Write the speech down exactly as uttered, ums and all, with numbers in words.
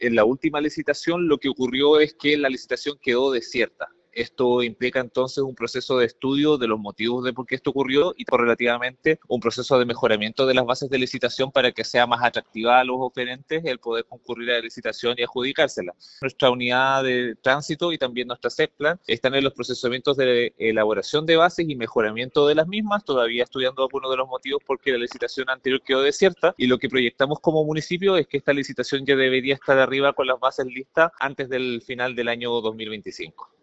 En la última licitación lo que ocurrió es que la licitación quedó desierta. Esto implica entonces un proceso de estudio de los motivos de por qué esto ocurrió y correlativamente un proceso de mejoramiento de las bases de licitación para que sea más atractiva a los oferentes el poder concurrir a la licitación y adjudicársela. Nuestra unidad de tránsito y también nuestra CEPLAN están en los procesamientos de elaboración de bases y mejoramiento de las mismas, todavía estudiando algunos de los motivos por qué la licitación anterior quedó desierta, y lo que proyectamos como municipio es que esta licitación ya debería estar arriba con las bases listas antes del final del año dos mil veinticinco.